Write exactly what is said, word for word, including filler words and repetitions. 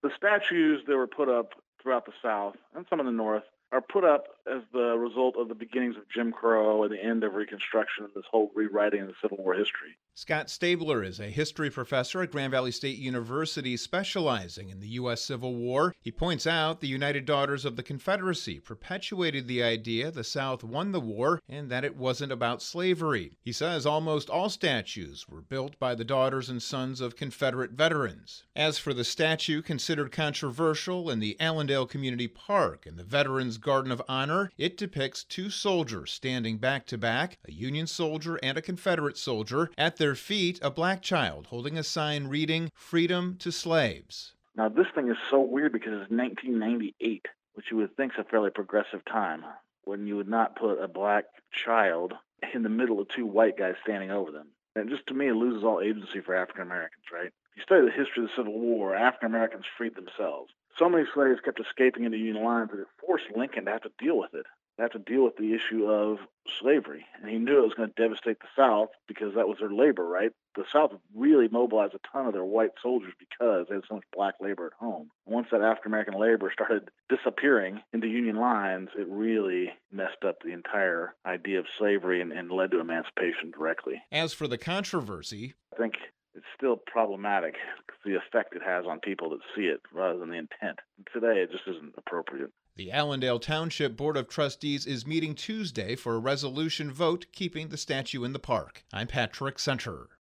The statues that were put up throughout the South and some in the North are put up as the result of the beginnings of Jim Crow and the end of Reconstruction and this whole rewriting of the Civil War history. Scott Stabler is a history professor at Grand Valley State University specializing in the U S. Civil War. He points out the United Daughters of the Confederacy perpetuated the idea the South won the war and that it wasn't about slavery. He says almost all statues were built by the daughters and sons of Confederate veterans. As for the statue considered controversial in the Allendale Community Park in the Veterans Garden of Honor, it depicts two soldiers standing back to back, a Union soldier and a Confederate soldier. At their feet, a black child holding a sign reading, "Freedom to Slaves." Now, this thing is so weird because it's nineteen ninety-eight, which you would think is a fairly progressive time, when you would not put a black child in the middle of two white guys standing over them. And just to me, it loses all agency for African Americans, right? If you study the history of the Civil War, African Americans freed themselves. So many slaves kept escaping into Union lines that it forced Lincoln to have to deal with it, to have to deal with the issue of slavery. And he knew it was going to devastate the South because that was their labor, right? The South really mobilized a ton of their white soldiers because they had so much black labor at home. Once that African American labor started disappearing into Union lines, it really messed up the entire idea of slavery and, and led to emancipation directly. As for the controversy, I think it's still problematic, the effect it has on people that see it rather than the intent. Today, it just isn't appropriate. The Allendale Township Board of Trustees is meeting Tuesday for a resolution vote keeping the statue in the park. I'm Patrick Center.